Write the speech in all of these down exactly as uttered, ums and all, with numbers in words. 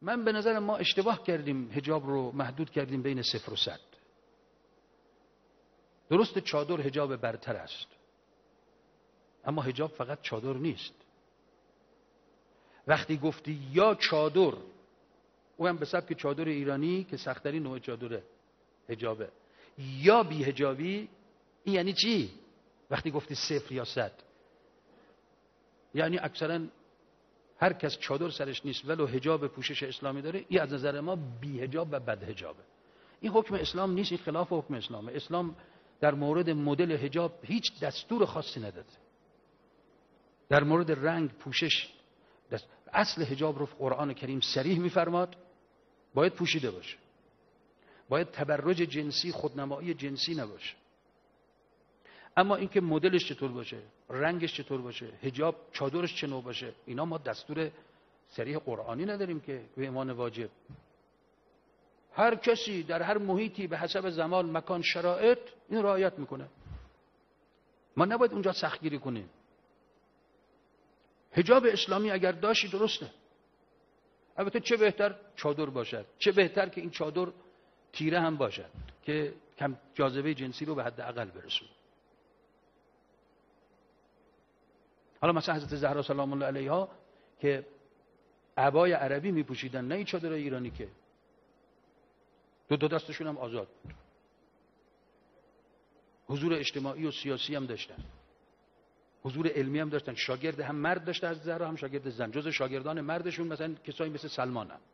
من به نظر ما اشتباه کردیم حجاب رو محدود کردیم بین صفر و صد. درست چادر حجاب برتر است، اما حجاب فقط چادر نیست. وقتی گفتی یا چادر، او هم به سبک چادر ایرانی که سخت‌ترین نوع چادره حجابه، یا بی حجابی، این یعنی چی؟ وقتی گفتی صفر یا صد، یعنی اکثرا هر کس چادر سرش نیست ولو حجاب پوشش اسلامی داره، این از نظر ما بی حجاب و بد حجابه. این حکم اسلام نیست، این خلاف حکم اسلامه. اسلام در مورد مدل حجاب هیچ دستور خاصی نداده. در مورد رنگ پوشش دست... اصل حجاب رو قرآن کریم صریح می‌فرماد باید پوشیده باشه، باید تبرج جنسی، خودنمایی جنسی نباشه. اما اینکه مدلش چطور باشه، رنگش چطور باشه، حجاب چادرش چه نوع باشه، اینا ما دستور صریح قرآنی نداریم که به عنوان واجب. هر کسی در هر محیطی به حسب زمان، مکان، شرایط این رعایت میکنه. ما نباید اونجا سختگیری کنیم. حجاب اسلامی اگر داشتی درسته. البته چه بهتر چادر باشد، چه بهتر که این چادر تیره هم باشد که کم جاذبه جنسی رو به حد اقل برسونه. حالا مثلا حضرت زهرا سلام الله علیها که عبای عربی میپوشیدن، نه این چادر ایرانی که دو دو دستشون هم آزاد بود. حضور اجتماعی و سیاسی هم داشتن، حضور علمی هم داشتن. شاگرد هم مرد داشته از زهرا، هم شاگرد زن. جز شاگردان مردشون مثلا کسایی مثل سلمان هم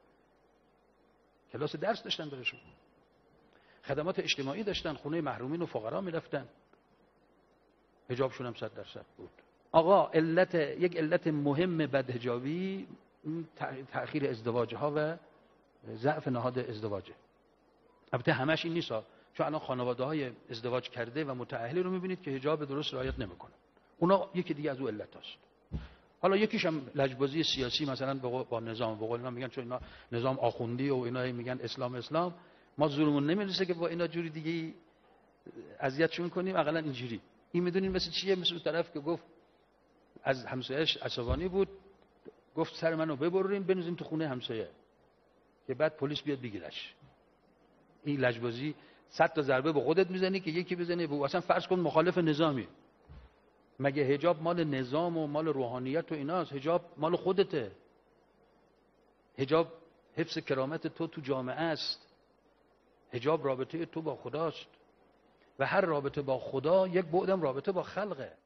کلاس درس داشتن برشون، خدمات اجتماعی داشتن، خونه محرومین و فقرا میرفتن، حجابشون هم صد درصد بود. آقا علت یک علت مهم بدحجابی تأخیر ازدواج ها و ضعف نهاد ازدواجه. البته همش این نیست، چون الان خانواده های ازدواج کرده و متأهلی رو میبینید که حجاب درست رعایت نمیکنه. اونا یکی دیگه از اون علت هست. حالا یکیش هم لجبازی سیاسی، مثلا با نظام، به قول اینا میگن چون اینا نظام آخوندی و اینا میگن اسلام اسلام، ما زورمون نمیرسه که با اینا جوری دیگه اذیتشون کنیم، اقلا اینجوری. این میدونین مثل چیه؟ مثل اون طرف که گفت از همسایه‌اش عصبانی بود، گفت سر منو ببرین بنوزین تو خونه همسایه که بعد پلیس بیاد بگیرش. این لجبازی صد تا ضربه به خودت میزنی که یکی بزنه به اصلا فرض کن مخالف نظامی. مگه حجاب مال نظام و مال روحانیت و ایناست؟ حجاب مال خودته. حجاب حفظ کرامت تو تو جامعه است. حجاب رابطه تو با خداست و هر رابطه با خدا یک بعدم رابطه با خلقه.